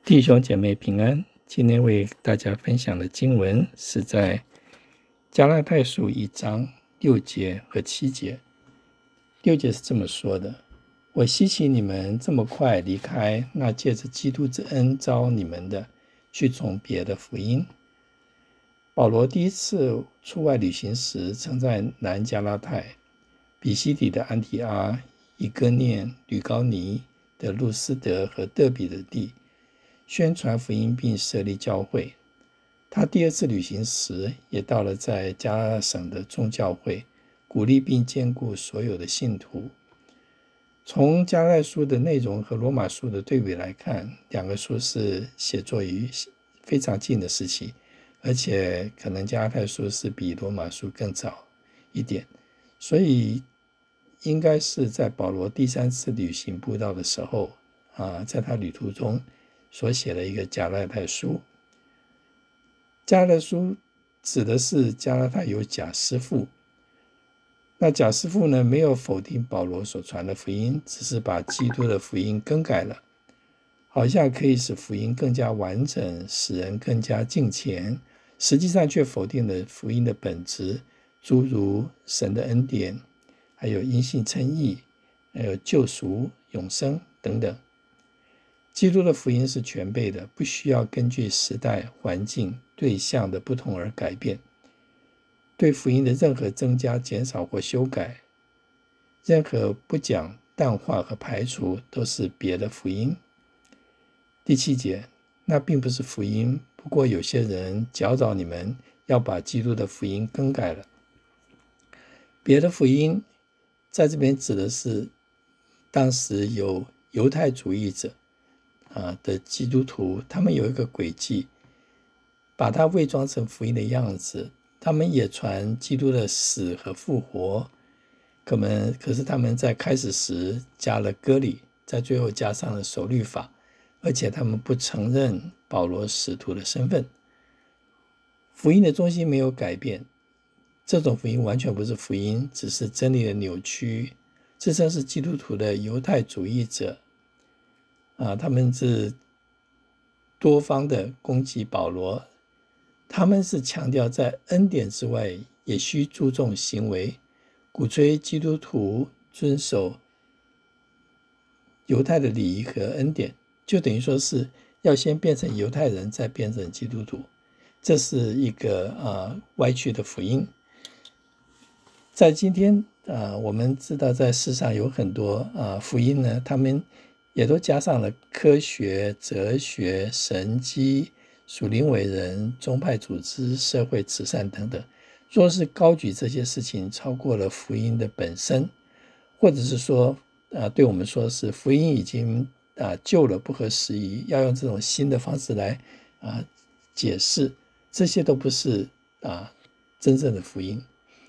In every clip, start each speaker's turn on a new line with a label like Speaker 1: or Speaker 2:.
Speaker 1: 弟兄姐妹平安，今天为大家分享的经文是在加拉太书1章6节和7节。6节是这么说的：我希奇你们这么快离开那借着基督之恩召你们的，去从别的福音。保罗第一次出外旅行时，曾在南加拉太、比西底的安提阿、以哥念、吕高尼的路斯德和德比的地宣传福音并设立教会。他第二次旅行时，也到了在加拉太省的众教会，鼓励并兼顾所有的信徒。从加拉太书的内容和罗马书的对比来看，两个书是写作于非常近的时期，而且可能加拉太书是比罗马书更早一点，所以应该是在保罗第3次旅行布道的时候，在他旅途中所写的一个加拉太书。加拉太书指的是加拉太有假师傅，那假师傅呢，没有否定保罗所传的福音，只是把基督的福音更改了，好像可以使福音更加完整，使人更加敬虔，实际上却否定了福音的本质，诸如神的恩典，还有因信称义，还有救赎、永生等等。基督的福音是全备的，不需要根据时代、环境、对象的不同而改变。对福音的任何增加、减少或修改，任何不讲、淡化和排除，都是别的福音。第7节，那并不是福音，不过有些人搅扰你们，要把基督的福音更改了。别的福音在这边指的是当时有犹太主义者的基督徒，他们有一个诡计，把它伪装成福音的样子，他们也传基督的死和复活，可是他们在开始时加了割礼，在最后加上了守律法，而且他们不承认保罗使徒的身份。福音的中心没有改变，这种福音完全不是福音，只是真理的扭曲。这正是基督徒的犹太主义者他们是多方的攻击保罗，他们是强调在恩典之外也需注重行为，鼓吹基督徒遵守犹太的礼仪和恩典，就等于说是要先变成犹太人，再变成基督徒。这是一个歪曲的福音。在今天我们知道在世上有很多福音呢，他们也都加上了科学、哲学、神机、属灵伟人、宗派组织、社会慈善等等。若是高举这些事情超过了福音的本身，或者是说对我们说是福音已经旧了，不合时宜，要用这种新的方式来解释，这些都不是真正的福音。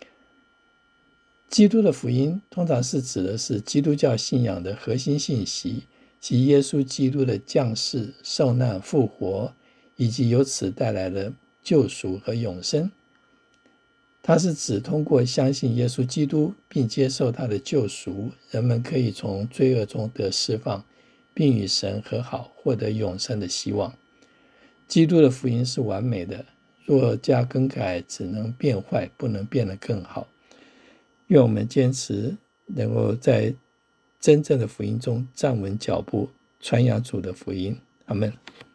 Speaker 1: 基督的福音通常是指的是基督教信仰的核心信息，即耶稣基督的降世、受难、复活，以及由此带来的救赎和永生。它是指通过相信耶稣基督并接受他的救赎，人们可以从罪恶中得释放，并与神和好，获得永生的希望。基督的福音是完美的，若加更改，只能变坏，不能变得更好。愿我们坚持能够在真正的福音中站稳脚步，传扬主的福音。阿们。